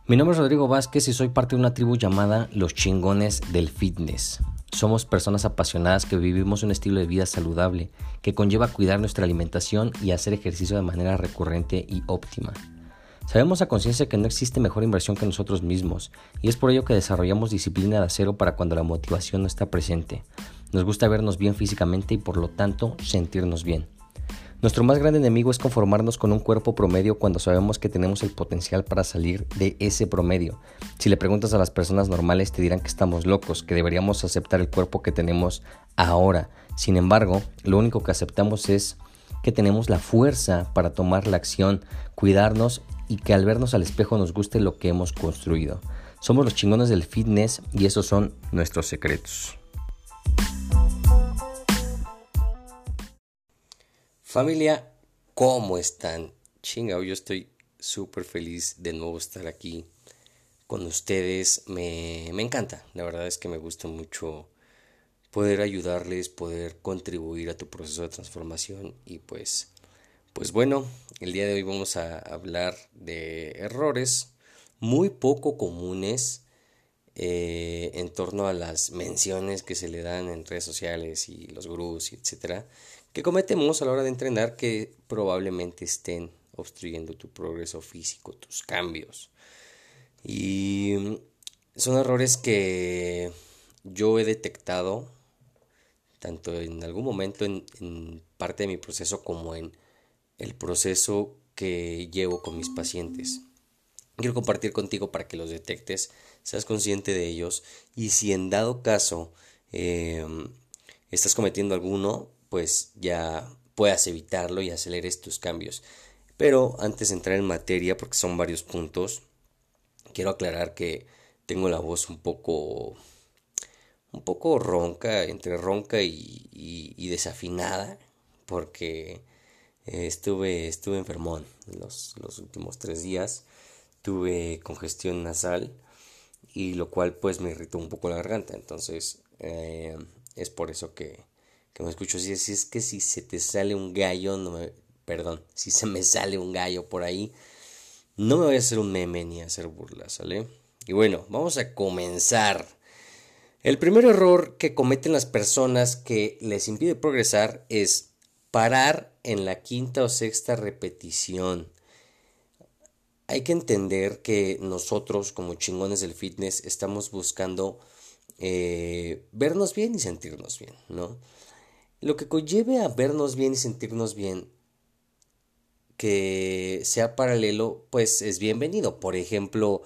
Mi nombre es Rodrigo Vázquez y soy parte de una tribu llamada Los Chingones del Fitness. Somos personas apasionadas que vivimos un estilo de vida saludable que conlleva cuidar nuestra alimentación y hacer ejercicio de manera recurrente y óptima. Sabemos a conciencia que no existe mejor inversión que nosotros mismos y es por ello que desarrollamos disciplina de acero para cuando la motivación no está presente. Nos gusta vernos bien físicamente y por lo tanto sentirnos bien. Nuestro más grande enemigo es conformarnos con un cuerpo promedio cuando sabemos que tenemos el potencial para salir de ese promedio. Si le preguntas a las personas normales te dirán que estamos locos, que deberíamos aceptar el cuerpo que tenemos ahora. Sin embargo, lo único que aceptamos es que tenemos la fuerza para tomar la acción, cuidarnos y que al vernos al espejo nos guste lo que hemos construido. Somos los chingones del fitness y esos son nuestros secretos. Familia, ¿cómo están? Chingao, yo estoy súper feliz de nuevo estar aquí con ustedes. Me encanta, la verdad es que me gusta mucho poder ayudarles, poder contribuir a tu proceso de transformación y pues bueno, el día de hoy vamos a hablar de errores muy poco comunes en torno a las menciones que se le dan en redes sociales y los gurús, etcétera, que cometemos a la hora de entrenar que probablemente estén obstruyendo tu progreso físico, tus cambios. Y son errores que yo he detectado tanto en algún momento en parte de mi proceso como en el proceso que llevo con mis pacientes. Quiero compartir contigo para que los detectes, seas consciente de ellos y si en dado caso estás cometiendo alguno, pues ya puedas evitarlo y aceleres tus cambios. Pero antes de entrar en materia, porque son varios puntos, quiero aclarar que tengo la voz un poco ronca, entre ronca y desafinada, porque estuve enfermón los últimos 3 días. Tuve congestión nasal y lo cual pues me irritó un poco la garganta. Entonces es por eso que me escucho así. Así es que si se te sale un gallo, perdón, si se me sale un gallo por ahí, no me voy a hacer un meme ni a hacer burlas, ¿sale? Y bueno, vamos a comenzar. El primer error que cometen las personas que les impide progresar es parar en la quinta o sexta repetición. Hay que entender que nosotros como chingones del fitness estamos buscando vernos bien y sentirnos bien, ¿no? Lo que conlleve a vernos bien y sentirnos bien que sea paralelo, pues es bienvenido. Por ejemplo,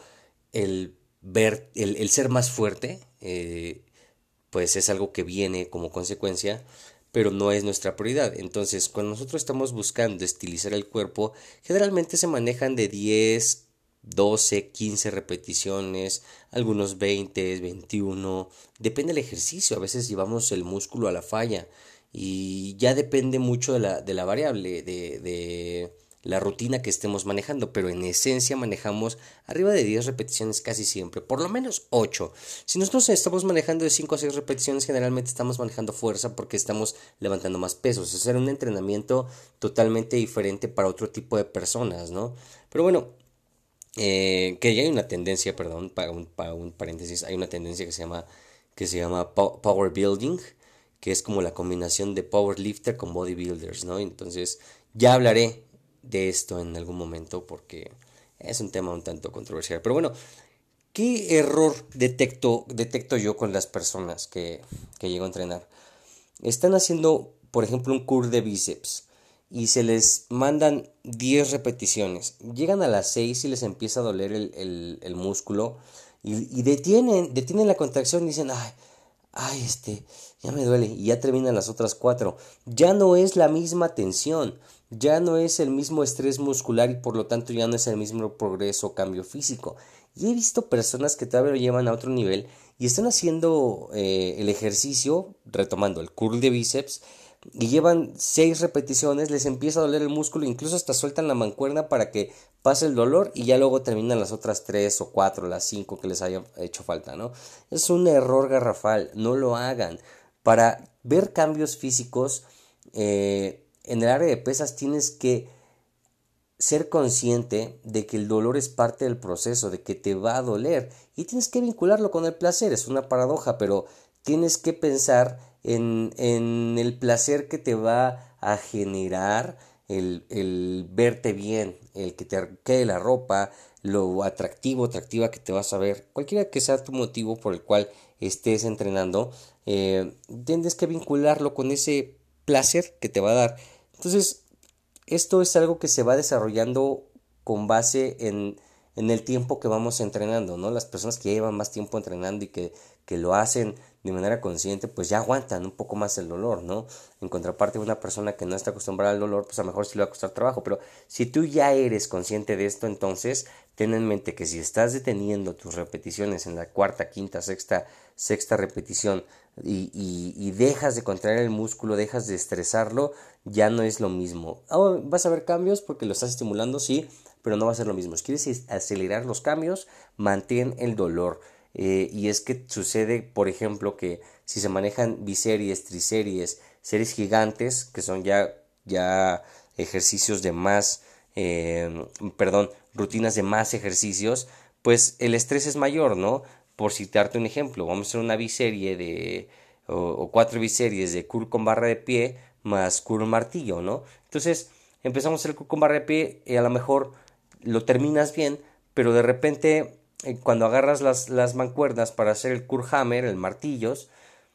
el ser más fuerte, pues es algo que viene como consecuencia, pero no es nuestra prioridad. Entonces, cuando nosotros estamos buscando estilizar el cuerpo, generalmente se manejan de 10, 12, 15 repeticiones, algunos 20, 21, depende del ejercicio, a veces llevamos el músculo a la falla y ya depende mucho de la variable, de la rutina que estemos manejando, pero en esencia manejamos arriba de 10 repeticiones casi siempre, por lo menos 8. Si nosotros estamos manejando de 5 a 6 repeticiones, generalmente estamos manejando fuerza porque estamos levantando más pesos. Es un entrenamiento totalmente diferente para otro tipo de personas, ¿no? Pero bueno, que ya hay una tendencia, perdón, para un paréntesis, hay una tendencia que se llama Power Building, que es como la combinación de powerlifter con bodybuilders, ¿no? Entonces, ya hablaré de esto en algún momento porque es un tema un tanto controversial. Pero bueno, ¿qué error detecto yo con las personas que llego a entrenar? Están haciendo, por ejemplo, un curl de bíceps y se les mandan 10 repeticiones. Llegan a las 6 y les empieza a doler el músculo y detienen la contracción y dicen, ya me duele, y ya terminan las otras 4. Ya no es la misma tensión, ya no es el mismo estrés muscular y por lo tanto ya no es el mismo progreso o cambio físico. Y he visto personas que todavía lo llevan a otro nivel y están haciendo el ejercicio, retomando el curl de bíceps, y llevan 6 repeticiones, les empieza a doler el músculo, incluso hasta sueltan la mancuerna para que pase el dolor y ya luego terminan las otras 3 o 4, las 5 que les haya hecho falta, ¿no? Es un error garrafal, no lo hagan. Para ver cambios físicos en el área de pesas tienes que ser consciente de que el dolor es parte del proceso, de que te va a doler y tienes que vincularlo con el placer. Es una paradoja, pero tienes que pensar en el placer que te va a generar el verte bien, el que te quede la ropa, lo atractiva que te vas a ver, cualquiera que sea tu motivo por el cual estés entrenando, tienes que vincularlo con ese placer que te va a dar. Entonces, esto es algo que se va desarrollando con base en el tiempo que vamos entrenando, ¿no? Las personas que llevan más tiempo entrenando y que lo hacen de manera consciente, pues ya aguantan un poco más el dolor, ¿no? En contraparte de una persona que no está acostumbrada al dolor, pues a lo mejor sí le va a costar trabajo, pero si tú ya eres consciente de esto, entonces ten en mente que si estás deteniendo tus repeticiones en la cuarta, quinta, sexta repetición y dejas de contraer el músculo, dejas de estresarlo, ya no es lo mismo. Vas a ver cambios porque lo estás estimulando, sí, pero no va a ser lo mismo. Si quieres acelerar los cambios, mantén el dolor. Y es que sucede, por ejemplo, que si se manejan biseries, triseries, series gigantes, que son ya ejercicios de más, rutinas de más ejercicios, pues el estrés es mayor, ¿no? Por citarte un ejemplo, vamos a hacer una biserie o cuatro biseries de curl con barra de pie más curl martillo, ¿no? Entonces empezamos a hacer el curl con barra de pie y a lo mejor lo terminas bien, pero de repente cuando agarras las mancuernas para hacer el curl hammer, el martillos,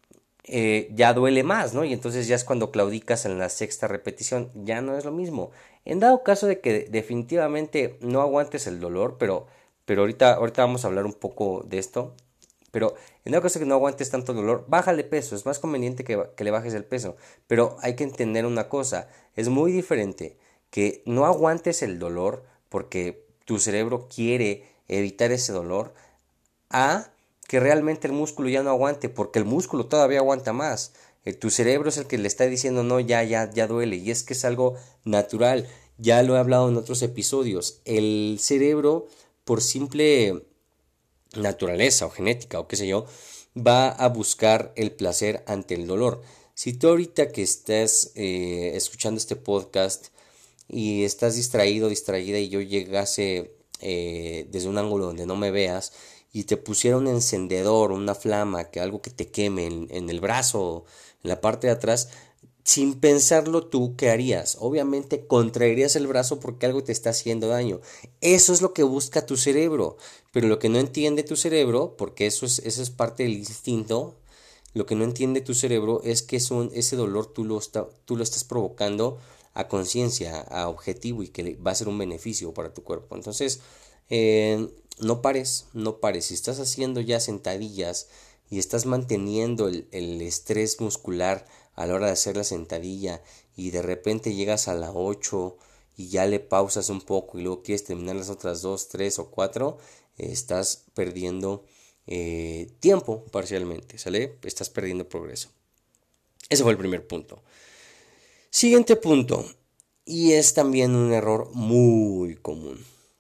ya duele más, ¿no? Y entonces ya es cuando claudicas en la sexta repetición, ya no es lo mismo. En dado caso de que definitivamente no aguantes el dolor, pero ahorita vamos a hablar un poco de esto, pero en dado caso de que no aguantes tanto dolor, bájale peso, es más conveniente que le bajes el peso, pero hay que entender una cosa, es muy diferente que no aguantes el dolor porque tu cerebro quiere evitar ese dolor a que realmente el músculo ya no aguante, porque el músculo todavía aguanta más. Tu cerebro es el que le está diciendo no, ya duele, y es que es algo natural. Ya lo he hablado en otros episodios. El cerebro, por simple naturaleza o genética o qué sé yo, va a buscar el placer ante el dolor. Si tú ahorita que estás escuchando este podcast y estás distraído, distraída y yo llegase desde un ángulo donde no me veas y te pusiera un encendedor, una flama, que algo que te queme en el brazo, en la parte de atrás, sin pensarlo tú, ¿qué harías? Obviamente contraerías el brazo porque algo te está haciendo daño. Eso es lo que busca tu cerebro. Pero lo que no entiende tu cerebro, porque eso es parte del instinto, lo que no entiende tu cerebro es que ese dolor tú lo estás provocando a conciencia, a objetivo y que va a ser un beneficio para tu cuerpo. Entonces, no pares, no pares. Si estás haciendo ya sentadillas y estás manteniendo el estrés muscular a la hora de hacer la sentadilla y de repente llegas a la 8 y ya le pausas un poco y luego quieres terminar las otras 2, 3 o 4, estás perdiendo tiempo parcialmente, ¿sale? Estás perdiendo progreso. Ese fue el primer punto. Siguiente punto, y es también un error muy común.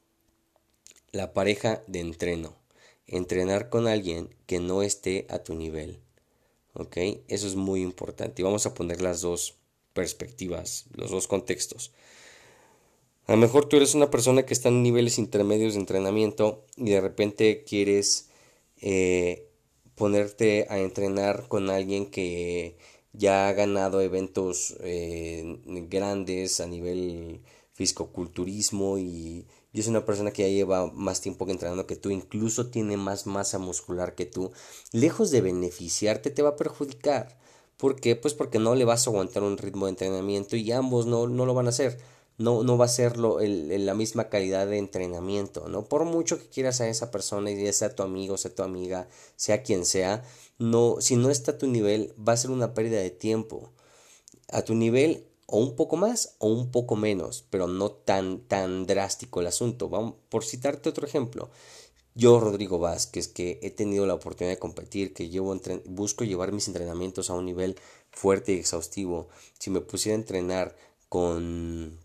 La pareja de entreno. Entrenar con alguien que no esté a tu nivel. ¿Ok? Eso es muy importante. Y vamos a poner las dos perspectivas, los dos contextos. A lo mejor tú eres una persona que está en niveles intermedios de entrenamiento y de repente quieres eh, ponerte a entrenar con alguien que ya ha ganado eventos grandes a nivel fisicoculturismo y es una persona que ya lleva más tiempo que entrenando que tú, incluso tiene más masa muscular que tú, lejos de beneficiarte te va a perjudicar. ¿Por qué? Pues porque no le vas a aguantar un ritmo de entrenamiento y ambos no lo van a hacer. No va a ser la misma calidad de entrenamiento, ¿no? Por mucho que quieras a esa persona y ya sea tu amigo, sea tu amiga, sea quien sea, no, si no está a tu nivel, va a ser una pérdida de tiempo. A tu nivel, o un poco más o un poco menos, pero no tan drástico el asunto. Vamos, por citarte otro ejemplo, yo, Rodrigo Vázquez, que he tenido la oportunidad de competir, que busco llevar mis entrenamientos a un nivel fuerte y exhaustivo. Si me pusiera a entrenar con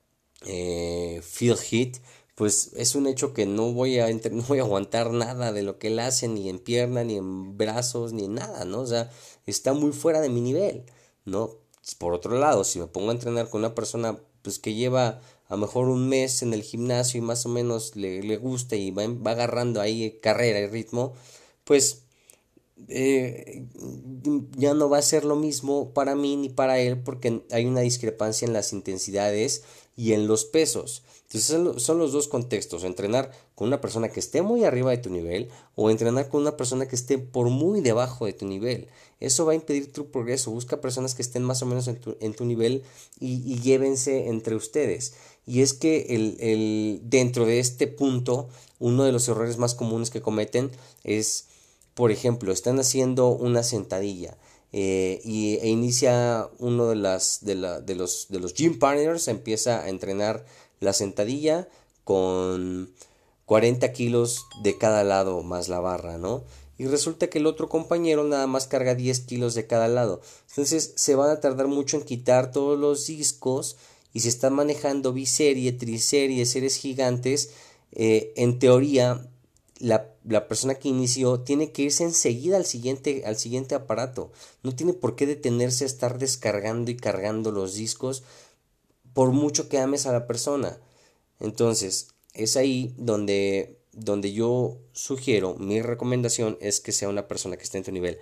Phil Heath, pues es un hecho que no voy a aguantar nada de lo que él hace, ni en pierna, ni en brazos, ni en nada, ¿no? O sea, está muy fuera de mi nivel, ¿no? Por otro lado, si me pongo a entrenar con una persona pues que lleva a lo mejor un mes en el gimnasio y más o menos le gusta y va agarrando ahí carrera y ritmo, pues eh, ya no va a ser lo mismo para mí ni para él porque hay una discrepancia en las intensidades y en los pesos. Entonces son los dos contextos, entrenar con una persona que esté muy arriba de tu nivel o entrenar con una persona que esté por muy debajo de tu nivel. Eso va a impedir tu progreso. Busca personas que estén más o menos en tu nivel y llévense entre ustedes. Y es que dentro de este punto, uno de los errores más comunes que cometen es, por ejemplo, están haciendo una sentadilla e inicia uno de los gym partners, empieza a entrenar la sentadilla con 40 kilos de cada lado más la barra, ¿no? Y resulta que el otro compañero nada más carga 10 kilos de cada lado. Entonces se van a tardar mucho en quitar todos los discos y se están manejando biserie, triserie, series gigantes. En teoría, la persona que inició tiene que irse enseguida al siguiente aparato. No tiene por qué detenerse a estar descargando y cargando los discos por mucho que ames a la persona. Entonces, es ahí donde yo sugiero, mi recomendación es que sea una persona que esté en tu nivel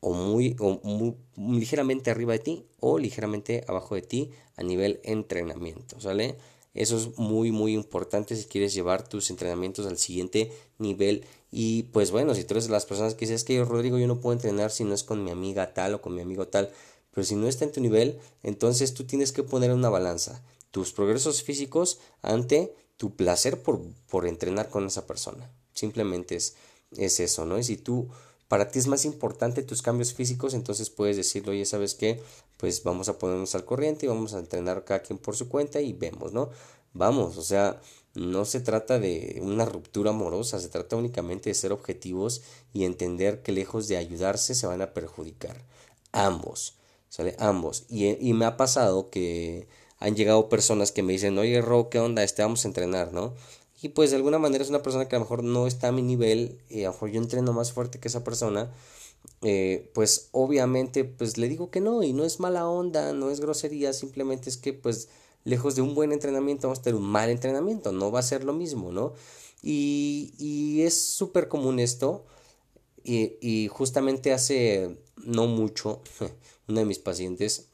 o muy ligeramente arriba de ti o ligeramente abajo de ti a nivel entrenamiento, ¿sale? Eso es muy muy importante si quieres llevar tus entrenamientos al siguiente nivel. Y pues bueno, si tú eres de las personas que dices que yo, Rodrigo, yo no puedo entrenar si no es con mi amiga tal o con mi amigo tal, pero si no está en tu nivel, entonces tú tienes que poner una balanza tus progresos físicos ante tu placer por entrenar con esa persona. Simplemente es eso, ¿no? Y si tú, para ti es más importante tus cambios físicos, entonces puedes decirle, oye, ¿sabes qué? Pues vamos a ponernos al corriente y vamos a entrenar cada quien por su cuenta y vemos, ¿no? Vamos, o sea, no se trata de una ruptura amorosa, se trata únicamente de ser objetivos y entender que lejos de ayudarse se van a perjudicar. Ambos, ¿sale? Ambos. Y me ha pasado que han llegado personas que me dicen, oye, Ro, ¿qué onda? Vamos a entrenar, ¿no? Y pues de alguna manera es una persona que a lo mejor no está a mi nivel, y a lo mejor yo entreno más fuerte que esa persona, pues obviamente pues le digo que no, y no es mala onda, no es grosería, simplemente es que pues lejos de un buen entrenamiento vamos a tener un mal entrenamiento, no va a ser lo mismo, ¿no? Y es súper común esto, y justamente hace no mucho, una de mis pacientes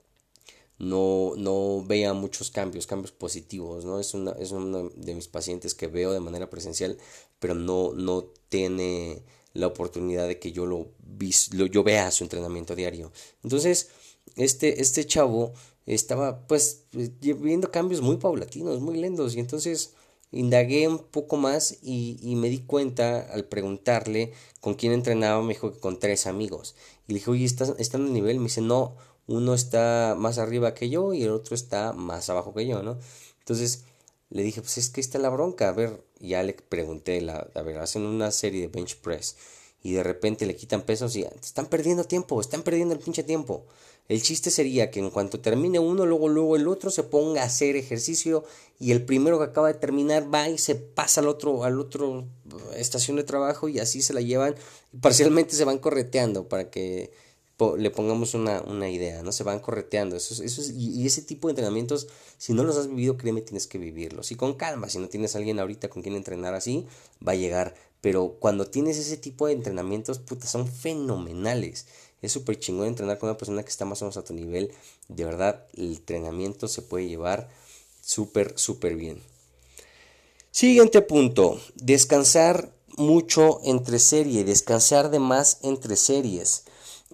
no vea muchos cambios positivos, ¿no? Es uno de mis pacientes que veo de manera presencial, pero no tiene la oportunidad de que yo vea su entrenamiento diario. Entonces, este chavo estaba pues viendo cambios muy paulatinos, muy lentos, y entonces indagué un poco más y me di cuenta al preguntarle con quién entrenaba. Me dijo que con 3 amigos. Y le dije, oye, ¿están a nivel? Me dice, no, uno está más arriba que yo y el otro está más abajo que yo, ¿no? Entonces le dije, pues es que está la bronca, a ver, ya le pregunté, a ver, hacen una serie de bench press y de repente le quitan pesos y están perdiendo tiempo, están perdiendo el pinche tiempo. El chiste sería que en cuanto termine uno, luego el otro se ponga a hacer ejercicio y el primero que acaba de terminar va y se pasa al otro estación de trabajo y así se la llevan y parcialmente se van correteando para que le pongamos una idea, ¿no? Se van correteando. Y ese tipo de entrenamientos, si no los has vivido, créeme, tienes que vivirlos. Y con calma, si no tienes a alguien ahorita con quien entrenar así, va a llegar. Pero cuando tienes ese tipo de entrenamientos, puta, son fenomenales. Es súper chingón entrenar con una persona que está más o menos a tu nivel. De verdad, el entrenamiento se puede llevar súper, súper bien. Siguiente punto, descansar mucho entre serie, descansar de más entre series.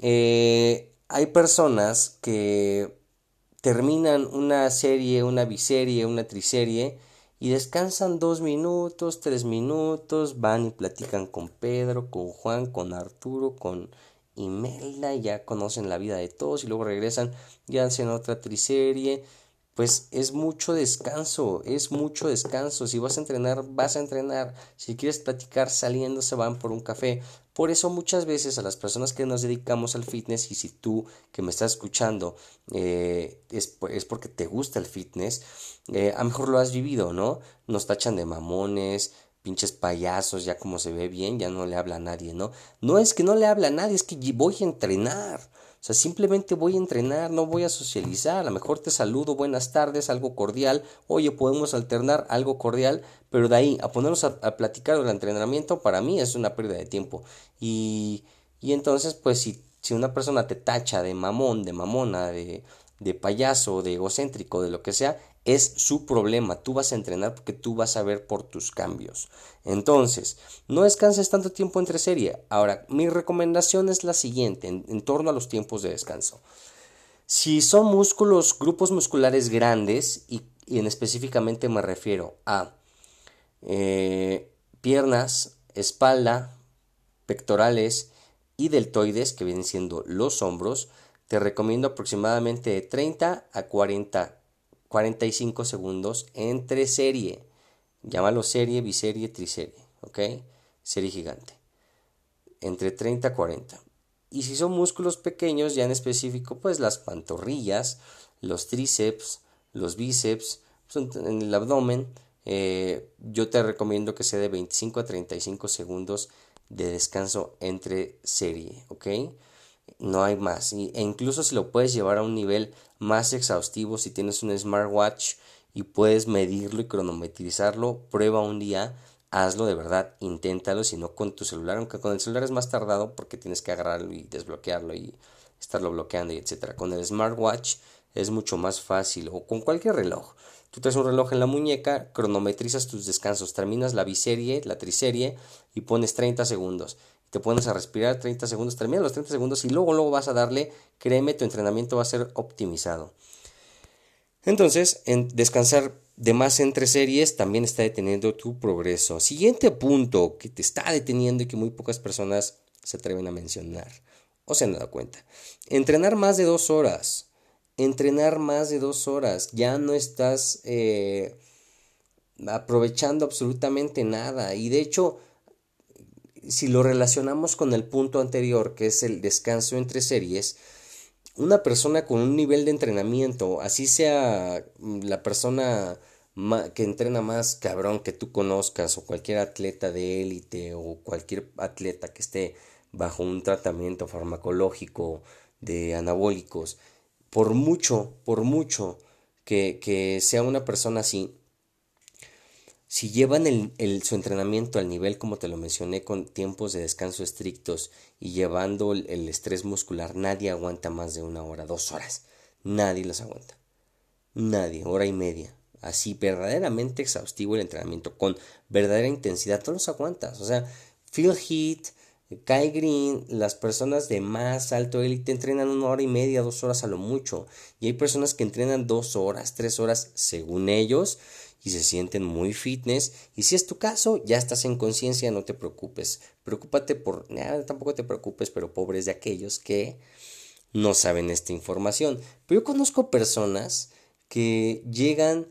Hay personas que terminan una serie, una biserie, una triserie y descansan 2 minutos, 3 minutos, van y platican con Pedro, con Juan, con Arturo, con Imelda, y ya conocen la vida de todos y luego regresan y hacen otra triserie. Pues es mucho descanso, es mucho descanso. Si vas a entrenar, vas a entrenar. Si quieres platicar saliendo, se van por un café. Por eso muchas veces a las personas que nos dedicamos al fitness, y si tú que me estás escuchando es porque te gusta el fitness, a lo mejor lo has vivido, ¿no? Nos tachan de mamones, pinches payasos, ya como se ve bien, ya no le habla a nadie, ¿no? No es que no le habla a nadie, es que voy a entrenar. O sea, simplemente voy a entrenar, no voy a socializar, a lo mejor te saludo, buenas tardes, algo cordial, oye, podemos alternar algo cordial, pero de ahí a ponernos a platicar del entrenamiento, para mí es una pérdida de tiempo. Y, y entonces, pues si una persona te tacha de mamón, de mamona, de payaso, de egocéntrico, de lo que sea, es su problema. Tú vas a entrenar porque tú vas a ver por tus cambios. Entonces, no descanses tanto tiempo entre serie. Ahora, mi recomendación es la siguiente en torno a los tiempos de descanso. Si son músculos, grupos musculares grandes, y en específicamente me refiero a piernas, espalda, pectorales y deltoides, que vienen siendo los hombros, te recomiendo aproximadamente de 30 a 45 segundos entre serie. Llámalo serie, biserie, triserie, ¿ok? Serie gigante. Entre 30 a 40. Y si son músculos pequeños, ya en específico, pues las pantorrillas, los tríceps, los bíceps, pues en el abdomen, yo te recomiendo que sea de 25 a 35 segundos de descanso entre serie, ¿ok? No hay más. E incluso si lo puedes llevar a un nivel más exhaustivo, si tienes un smartwatch y puedes medirlo y cronometrizarlo, prueba un día, hazlo de verdad, inténtalo, si no con tu celular, aunque con el celular es más tardado porque tienes que agarrarlo y desbloquearlo y estarlo bloqueando y etcétera. Con el smartwatch es mucho más fácil, o con cualquier reloj. Tú traes un reloj en la muñeca, cronometrizas tus descansos, terminas la biserie, la triserie y pones 30 segundos. Te pones a respirar 30 segundos, terminas los 30 segundos y luego vas a darle, créeme, tu entrenamiento va a ser optimizado. Entonces, en descansar de más entre series también está deteniendo tu progreso. Siguiente punto que te está deteniendo y que muy pocas personas se atreven a mencionar o se han dado cuenta. Entrenar más de 2 horas. Entrenar más de 2 horas. Ya no estás aprovechando absolutamente nada. Y de hecho, si lo relacionamos con el punto anterior, que es el descanso entre series, una persona con un nivel de entrenamiento, así sea la persona que entrena más cabrón que tú conozcas, o cualquier atleta de élite, o cualquier atleta que esté bajo un tratamiento farmacológico de anabólicos, por mucho que sea una persona así, si llevan su entrenamiento al nivel como te lo mencioné, con tiempos de descanso estrictos y llevando el estrés muscular, nadie aguanta más de 1 hora, 2 horas. Nadie los aguanta. Nadie, hora y media. Así verdaderamente exhaustivo el entrenamiento, con verdadera intensidad, tú los aguantas. O sea, Phil Heath, Kai Green, las personas de más alto élite entrenan 1 hora y media, 2 horas a lo mucho. Y hay personas que entrenan 2 horas, 3 horas, según ellos, y se sienten muy fitness. Y si es tu caso, ya estás en conciencia, no te preocupes. Preocúpate tampoco te preocupes, pero pobres de aquellos que no saben esta información. Pero yo conozco personas que llegan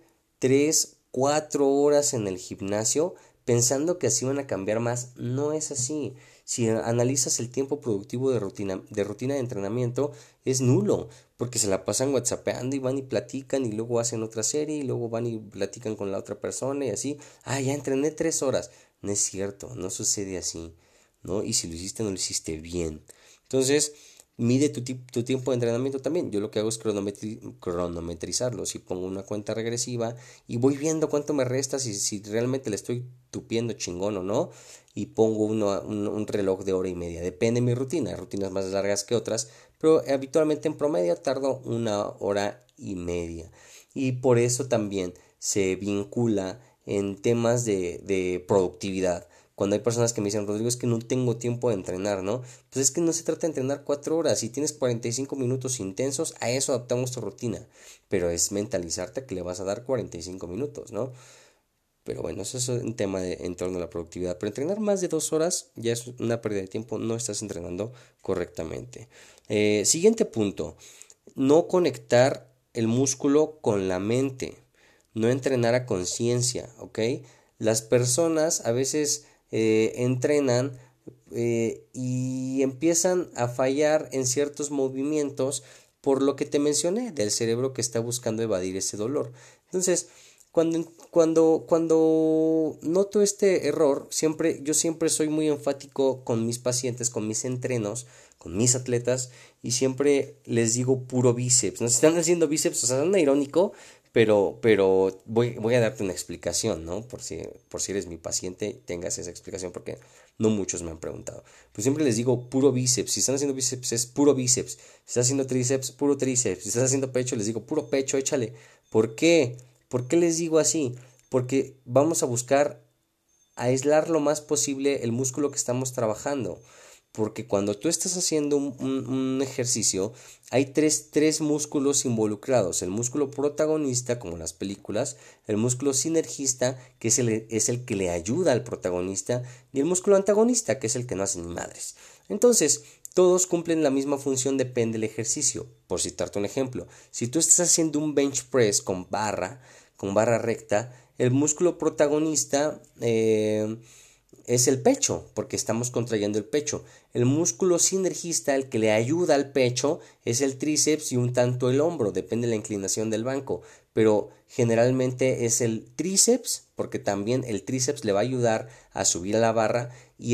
3, 4 horas en el gimnasio pensando que así van a cambiar más. No es así. Si analizas el tiempo productivo de rutina de entrenamiento, es nulo, porque se la pasan whatsappeando y van y platican y luego hacen otra serie y luego van y platican con la otra persona y así. Ya entrené 3 horas. No es cierto, no sucede así, ¿no? Y si lo hiciste, no lo hiciste bien. Entonces, mide tu tiempo de entrenamiento también. Yo lo que hago es cronometrizarlo. Si pongo una cuenta regresiva y voy viendo cuánto me resta, si realmente le estoy tupiendo chingón o no, y pongo un reloj de hora y media. Depende de mi rutina. Hay rutinas más largas que otras, pero habitualmente en promedio tardo 1 hora y media. Y por eso también se vincula en temas de productividad. Cuando hay personas que me dicen, Rodrigo, es que no tengo tiempo de entrenar, ¿no? Pues es que no se trata de entrenar 4 horas. Si tienes 45 minutos intensos, a eso adaptamos tu rutina. Pero es mentalizarte que le vas a dar 45 minutos, ¿no? Pero bueno, eso es un tema en torno a la productividad. Pero entrenar más de 2 horas ya es una pérdida de tiempo, no estás entrenando correctamente. Siguiente punto, no conectar el músculo con la mente, no entrenar a conciencia, ¿ok? Las personas a veces entrenan y empiezan a fallar en ciertos movimientos por lo que te mencioné del cerebro que está buscando evadir ese dolor. Entonces, cuando noto este error, yo siempre soy muy enfático con mis pacientes, con mis entrenos, con mis atletas y siempre les digo puro bíceps. No se están haciendo bíceps, o sea, suena irónico, pero voy a darte una explicación, ¿no? Por si eres mi paciente, tengas esa explicación, porque no muchos me han preguntado. Pues siempre les digo puro bíceps. Si están haciendo bíceps, es puro bíceps. Si estás haciendo tríceps, puro tríceps. Si estás haciendo pecho, les digo puro pecho, échale. ¿Por qué? ¿Por qué les digo así? Porque vamos a buscar aislar lo más posible el músculo que estamos trabajando. Porque cuando tú estás haciendo un ejercicio, hay tres músculos involucrados. El músculo protagonista, como en las películas, el músculo sinergista, que es el que le ayuda al protagonista, y el músculo antagonista, que es el que no hace ni madres. Entonces, todos cumplen la misma función, depende del ejercicio. Por citarte un ejemplo, si tú estás haciendo un bench press con barra recta, el músculo protagonista es el pecho, porque estamos contrayendo el pecho. El músculo sinergista, el que le ayuda al pecho, es el tríceps y un tanto el hombro, depende de la inclinación del banco, pero generalmente es el tríceps, porque también el tríceps le va a ayudar a subir a la barra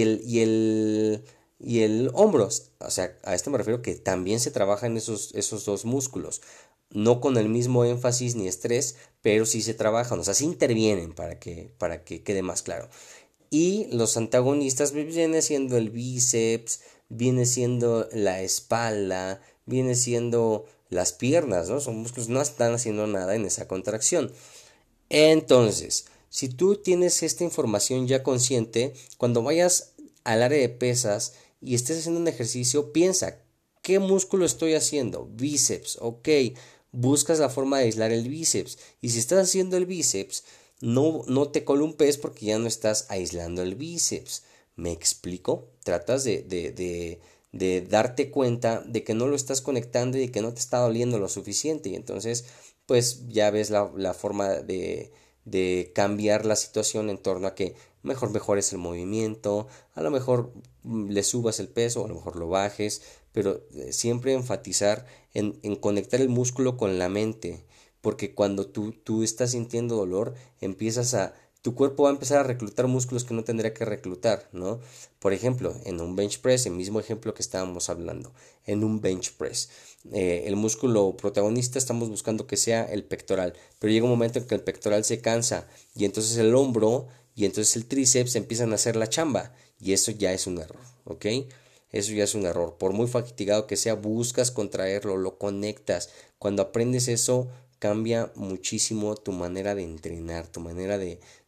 y el hombro. O sea, a esto me refiero que también se trabajan esos dos músculos. No con el mismo énfasis ni estrés, pero sí se trabajan, o sea, sí intervienen para que quede más claro. Y los antagonistas viene siendo el bíceps, viene siendo la espalda, viene siendo las piernas, ¿no? Son músculos, no están haciendo nada en esa contracción. Entonces, si tú tienes esta información ya consciente, cuando vayas al área de pesas y estés haciendo un ejercicio, piensa, ¿qué músculo estoy haciendo? Bíceps, ok. Buscas la forma de aislar el bíceps. Y si estás haciendo el bíceps, no te columpes porque ya no estás aislando el bíceps. ¿Me explico? Tratas de darte cuenta de que no lo estás conectando y que no te está doliendo lo suficiente. Y entonces, pues ya ves la forma de cambiar la situación en torno a que mejor mejores el movimiento, a lo mejor le subas el peso, o a lo mejor lo bajes, pero siempre enfatizar en conectar el músculo con la mente, porque cuando tú estás sintiendo dolor, tu cuerpo va a empezar a reclutar músculos que no tendría que reclutar, ¿no? Por ejemplo, en un bench press, el mismo ejemplo que estábamos hablando, en un bench press, el músculo protagonista estamos buscando que sea el pectoral, pero llega un momento en que el pectoral se cansa y entonces el hombro y entonces el tríceps empiezan a hacer la chamba y eso ya es un error, ¿ok? Eso ya es un error. Por muy fatigado que sea, buscas contraerlo, lo conectas. Cuando aprendes eso, cambia muchísimo tu manera de entrenar, tu manera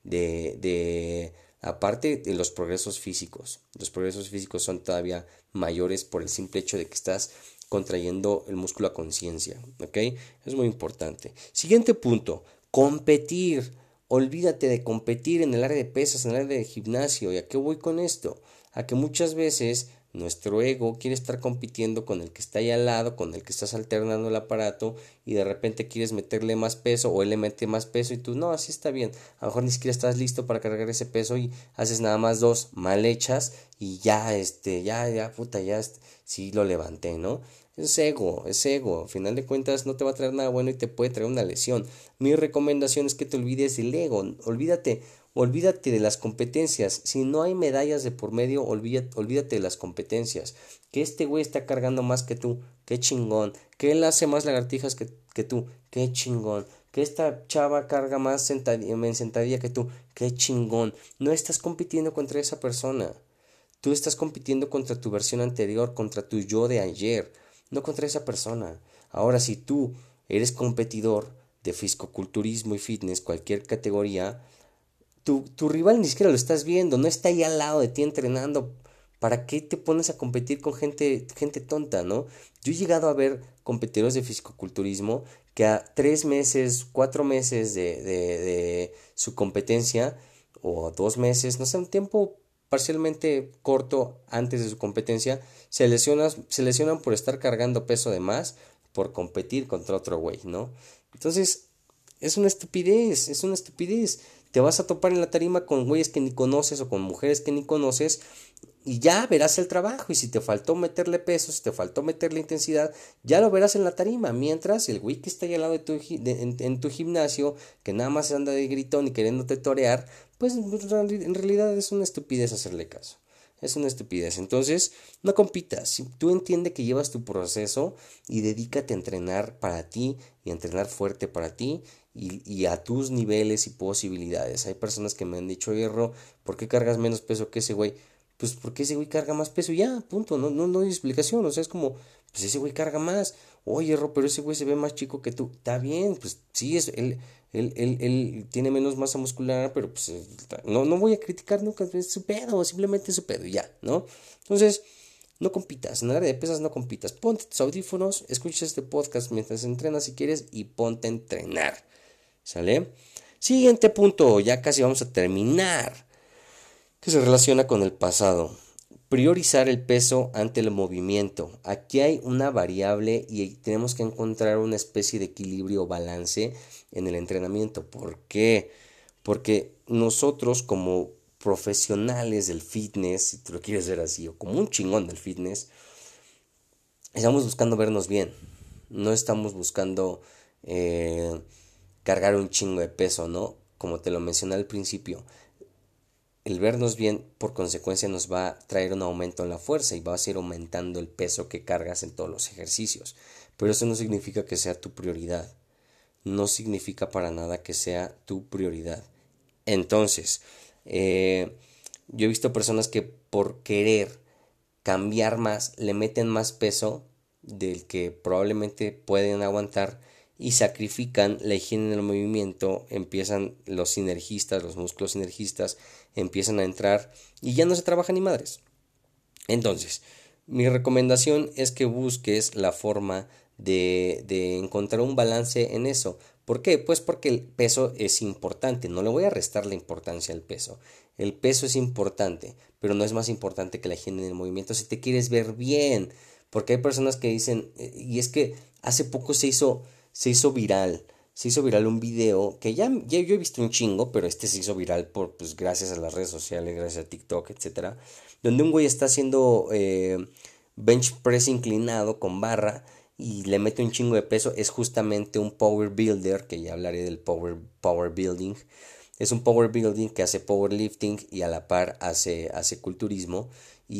aparte de los progresos físicos. Los progresos físicos son todavía mayores por el simple hecho de que estás contrayendo el músculo a conciencia, ¿ok? Es muy importante. Siguiente punto, competir. Olvídate de competir en el área de pesas, en el área de gimnasio. ¿Y a qué voy con esto? A que muchas veces nuestro ego quiere estar compitiendo con el que está ahí al lado, con el que estás alternando el aparato y de repente quieres meterle más peso o él le mete más peso y tú no, así está bien. A lo mejor ni siquiera estás listo para cargar ese peso y haces nada más dos mal hechas y ya, puta, sí lo levanté, ¿no? Es ego, es ego. Al final de cuentas no te va a traer nada bueno y te puede traer una lesión. Mi recomendación es que te olvides del ego. Olvídate de las competencias. Si no hay medallas de por medio, olvídate de las competencias. Que este güey está cargando más que tú. Qué chingón. Que él hace más lagartijas que tú. Qué chingón. Que esta chava carga más en sentadilla que tú. Qué chingón. No estás compitiendo contra esa persona. Tú estás compitiendo contra tu versión anterior, contra tu yo de ayer, no contra esa persona. Ahora, si tú eres competidor de fisicoculturismo y fitness, cualquier categoría, tu rival ni siquiera lo estás viendo, no está ahí al lado de ti entrenando. ¿Para qué te pones a competir con gente tonta, no? Yo he llegado a ver competidores de fisicoculturismo que a 3 meses, 4 meses de su competencia, o 2 meses, no sé, un tiempo parcialmente corto antes de su competencia, se lesionan por estar cargando peso de más, por competir contra otro güey, ¿no? Entonces, es una estupidez. Te vas a topar en la tarima con güeyes que ni conoces o con mujeres que ni conoces y ya verás el trabajo. Y si te faltó meterle peso, si te faltó meterle intensidad, ya lo verás en la tarima. Mientras el güey que está ahí al lado en tu gimnasio, que nada más anda de gritón y queriéndote torear, pues en realidad es una estupidez hacerle caso. Es una estupidez. Entonces, no compitas. Si tú entiendes que llevas tu proceso y dedícate a entrenar para ti y a entrenar fuerte para ti y a tus niveles y posibilidades. Hay personas que me han dicho, Hierro, ¿por qué cargas menos peso que ese güey? Pues porque ese güey carga más peso y ya, punto. No hay explicación. O sea, es como, pues ese güey carga más. Oye, Hierro, pero ese güey se ve más chico que tú. Está bien, pues sí, él tiene menos masa muscular, pero pues no voy a criticar nunca, es su pedo, simplemente es su pedo y ya, ¿no? Entonces, no compitas, en el área de pesas no compitas. Ponte tus audífonos, escucha este podcast mientras entrenas si quieres y ponte a entrenar. ¿Sale? Siguiente punto, ya casi vamos a terminar, que se relaciona con el pasado. Priorizar el peso ante el movimiento. Aquí hay una variable y tenemos que encontrar una especie de equilibrio o balance en el entrenamiento. ¿Por qué? Porque nosotros como profesionales del fitness, si tú lo quieres ver así, o como un chingón del fitness, estamos buscando vernos bien. No estamos buscando eh, cargar un chingo de peso, ¿no? Como te lo mencioné al principio, el vernos bien por consecuencia nos va a traer un aumento en la fuerza y vas a ir aumentando el peso que cargas en todos los ejercicios. Pero eso no significa que sea tu prioridad. No significa para nada que sea tu prioridad. Entonces, yo he visto personas que por querer cambiar más, le meten más peso del que probablemente pueden aguantar y sacrifican la higiene del movimiento, empiezan los sinergistas, los músculos sinergistas, empiezan a entrar y ya no se trabaja ni madres. Entonces, mi recomendación es que busques la forma de encontrar un balance en eso. ¿Por qué? Pues porque el peso es importante. No le voy a restar la importancia al peso. El peso es importante, pero no es más importante que la higiene del movimiento si te quieres ver bien. Porque hay personas que dicen, y es que hace poco se hizo viral. Se hizo viral un video que ya yo he visto un chingo, pero este se hizo viral por, pues, gracias a las redes sociales, gracias a TikTok, etcétera, donde un güey está haciendo bench press inclinado con barra y le mete un chingo de peso. Es justamente un power builder, que ya hablaré del power building. Es un power building que hace powerlifting y a la par hace culturismo.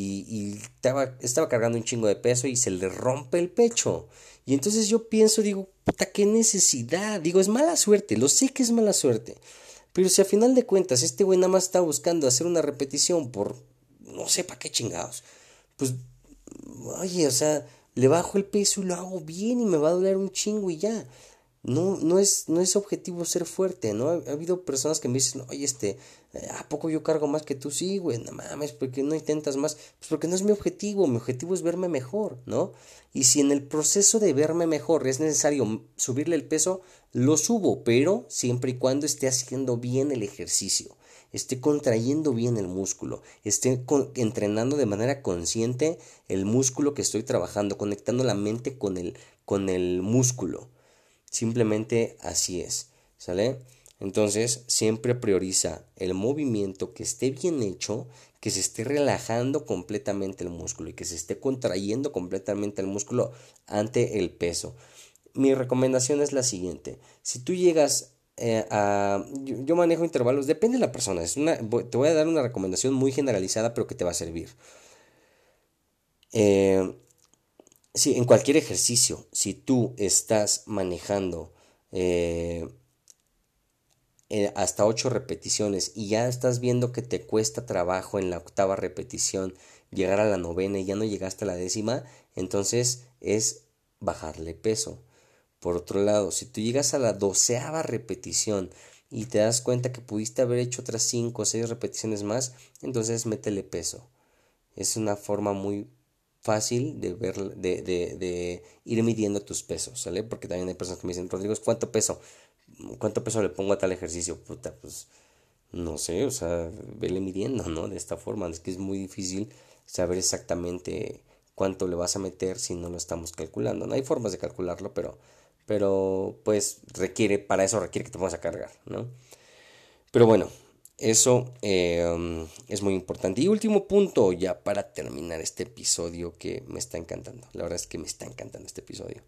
Y estaba cargando un chingo de peso y se le rompe el pecho. Y entonces yo pienso, digo, puta, qué necesidad. Digo, es mala suerte, lo sé que es mala suerte. Pero si a final de cuentas este güey nada más está buscando hacer una repetición por no sé para qué chingados, pues, oye, o sea, le bajo el peso y lo hago bien y me va a doler un chingo y ya. No es objetivo ser fuerte, ¿no? Ha habido personas que me dicen, oye, ¿a poco yo cargo más que tú? Sí, güey, no mames, ¿por qué no intentas más? Pues porque no es mi objetivo es verme mejor, ¿no? Y si en el proceso de verme mejor es necesario subirle el peso, lo subo, pero siempre y cuando esté haciendo bien el ejercicio, esté contrayendo bien el músculo, esté entrenando de manera consciente el músculo que estoy trabajando, conectando la mente con el músculo. Simplemente así es, ¿sale? Entonces, siempre prioriza el movimiento que esté bien hecho, que se esté relajando completamente el músculo y que se esté contrayendo completamente el músculo ante el peso. Mi recomendación es la siguiente: si tú llegas yo manejo intervalos, depende de la persona, te voy a dar una recomendación muy generalizada, pero que te va a servir. Eh, Sí, en cualquier ejercicio, si tú estás manejando eh, hasta 8 repeticiones y ya estás viendo que te cuesta trabajo en la octava repetición llegar a la novena y ya no llegaste a la décima, entonces es bajarle peso. Por otro lado, si tú llegas a la 12ª repetición y te das cuenta que pudiste haber hecho otras 5 o 6 repeticiones más, entonces métele peso. Es una forma muy fácil de ver, de ir midiendo tus pesos, ¿sale? Porque también hay personas que me dicen, Rodrigo, ¿cuánto peso le pongo a tal ejercicio? Puta, pues no sé, o sea, vele midiendo, ¿no? De esta forma, es que es muy difícil saber exactamente cuánto le vas a meter si no lo estamos calculando. No hay formas de calcularlo, pero pues para eso requiere que te pongas a cargar, ¿no? Pero bueno, eso es muy importante. Y último punto, ya para terminar este episodio que me está encantando. La verdad es que me está encantando este episodio.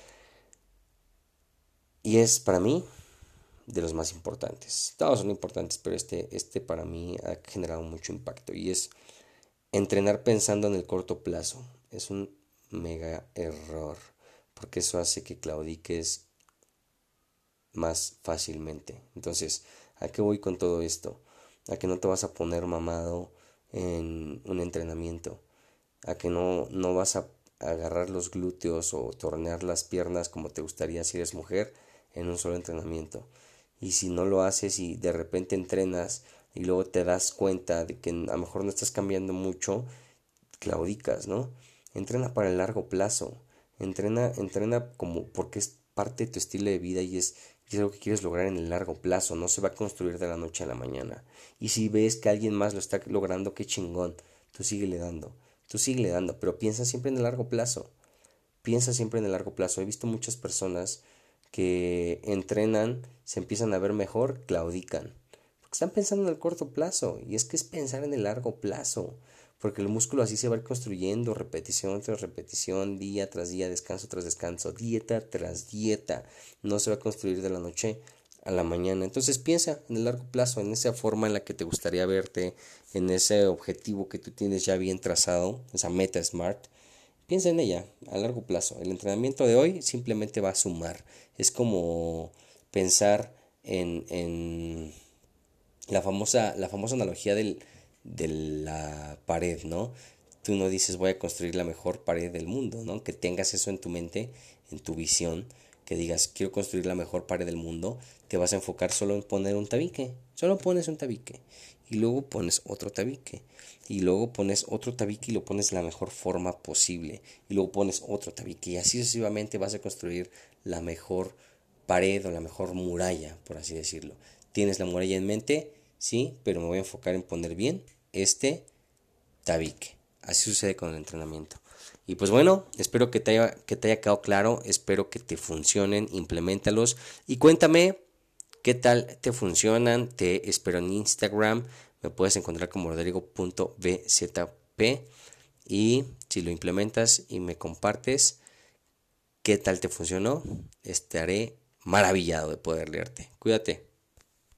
Y es para mí de los más importantes. Todos son importantes, pero este para mí ha generado mucho impacto. Y es Entrenar pensando en el corto plazo es un mega error, porque eso hace que claudiques más fácilmente. Entonces, ¿a qué voy con todo esto? A que no te vas a poner mamado en un entrenamiento, a que no vas a agarrar los glúteos o tornear las piernas como te gustaría si eres mujer en un solo entrenamiento. Y si no lo haces y de repente entrenas y luego te das cuenta de que a lo mejor no estás cambiando mucho, claudicas, ¿no? Entrena para el largo plazo. Entrena como porque es parte de tu estilo de vida y es algo que quieres lograr en el largo plazo. No se va a construir de la noche a la mañana. Y si ves que alguien más lo está logrando, qué chingón. Tú síguele dando. Tú síguele dando. Pero piensa siempre en el largo plazo. Piensa siempre en el largo plazo. He visto muchas personas que entrenan, se empiezan a ver mejor, claudican. Porque están pensando en el corto plazo. Y es que es pensar en el largo plazo. Porque el músculo así se va a ir construyendo, repetición tras repetición, día tras día, descanso tras descanso, dieta tras dieta. No se va a construir de la noche a la mañana. Entonces piensa en el largo plazo, en esa forma en la que te gustaría verte, en ese objetivo que tú tienes ya bien trazado, esa meta SMART. Piensa en ella a largo plazo. El entrenamiento de hoy simplemente va a sumar. Es como pensar en la famosa analogía de la pared, ¿no? Tú no dices voy a construir la mejor pared del mundo, ¿no? Que tengas eso en tu mente, en tu visión, que digas quiero construir la mejor pared del mundo, te vas a enfocar solo en poner un tabique. Solo pones un tabique y luego pones otro tabique y luego pones otro tabique y lo pones de la mejor forma posible y luego pones otro tabique y así sucesivamente vas a construir la mejor pared o la mejor muralla, por así decirlo. ¿Tienes la muralla en mente? Sí, pero me voy a enfocar en poner bien este tabique. Así sucede con el entrenamiento. Y pues bueno, espero que te haya quedado claro, espero que te funcionen, implementalos y cuéntame qué tal te funcionan. Te espero en Instagram, me puedes encontrar como rodrigo.bzp y si lo implementas y me compartes qué tal te funcionó, estaré maravillado de poder leerte. Cuídate.